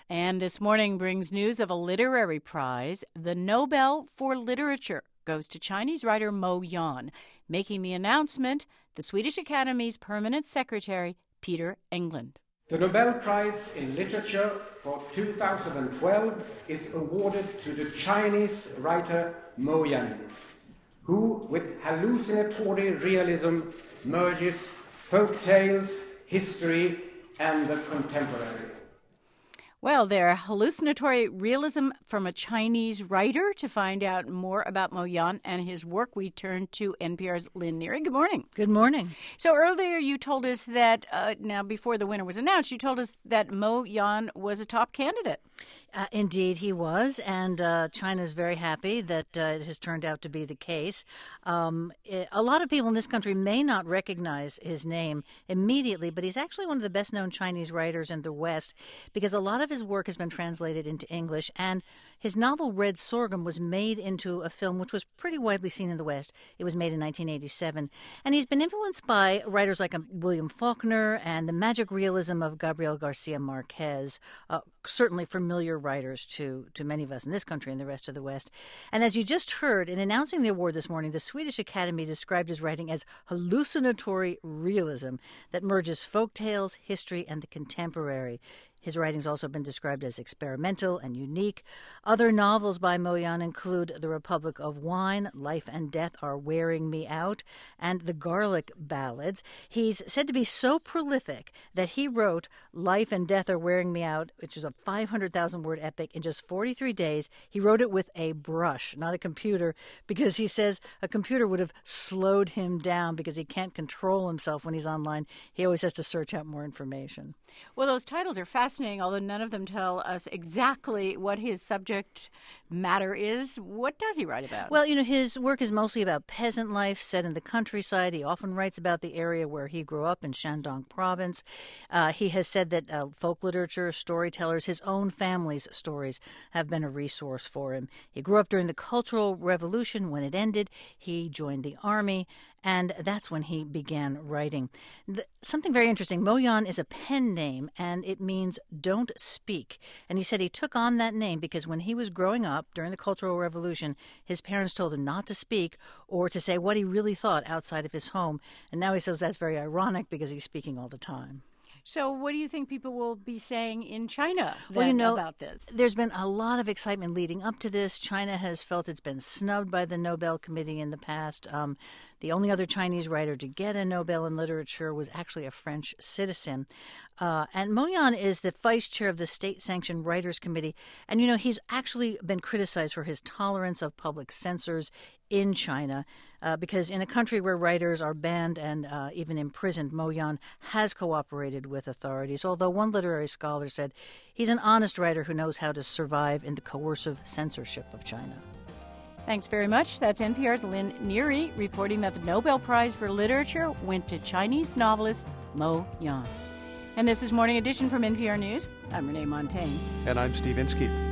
And this morning brings news of a literary prize. The Nobel for Literature goes to Chinese writer Mo Yan. Making the announcement, the Swedish Academy's permanent secretary, Peter Englund. The Nobel Prize in Literature for 2012 is awarded to the Chinese writer Mo Yan, who, with hallucinatory realism, merges folk tales, history, and the contemporary. Well, their hallucinatory realism from a Chinese writer. To find out more about Mo Yan and his work, we turn to NPR's Lynn Neary. Good morning. Good morning. So earlier you told us that, now before the winner was announced, you told us that Mo Yan was a top candidate. Indeed, he was, and China is very happy that it has turned out to be the case. A lot of people in this country may not recognize his name immediately, but he's actually one of the best-known Chinese writers in the West because a lot of his work has been translated into English, and his novel Red Sorghum was made into a film which was pretty widely seen in the West. It was made in 1987, and he's been influenced by writers like William Faulkner and the magic realism of Gabriel Garcia Marquez, certainly familiar writers to many of us in this country and the rest of the West. And as you just heard, in announcing the award this morning, the Swedish Academy described his writing as hallucinatory realism that merges folk tales, history, and the contemporary. His writing's also been described as experimental and unique. Other novels by Mo Yan include The Republic of Wine, Life and Death Are Wearing Me Out, and The Garlic Ballads. He's said to be so prolific that he wrote Life and Death Are Wearing Me Out, which is a 500,000-word epic, in just 43 days. He wrote it with a brush, not a computer, because he says a computer would have slowed him down because he can't control himself when he's online. He always has to search out more information. Well, those titles are fascinating, although none of them tell us exactly what his subject matter is. What does he write about? Well, his work is mostly about peasant life set in the countryside. He often writes about the area where he grew up in Shandong province. He has said that folk literature, storytellers, his own family's stories have been a resource for him. He grew up during the Cultural Revolution. When it ended, he joined the army, and that's when he began writing. Something very interesting, Mo Yan is a pen name, and it means don't speak. And he said he took on that name because when he was growing up during the Cultural Revolution, his parents told him not to speak or to say what he really thought outside of his home. And now he says that's very ironic because he's speaking all the time. So what do you think people will be saying in China about this? There's been a lot of excitement leading up to this. China has felt it's been snubbed by the Nobel Committee in the past. The only other Chinese writer to get a Nobel in literature was actually a French citizen. And Mo Yan is the vice chair of the state-sanctioned Writers' Committee. And, he's actually been criticized for his tolerance of public censors in China, because in a country where writers are banned and even imprisoned, Mo Yan has cooperated with authorities, although one literary scholar said he's an honest writer who knows how to survive in the coercive censorship of China. Thanks very much. That's NPR's Lynn Neary reporting that the Nobel Prize for Literature went to Chinese novelist Mo Yan. And this is Morning Edition from NPR News. I'm Renee Montaigne. And I'm Steve Inskeep.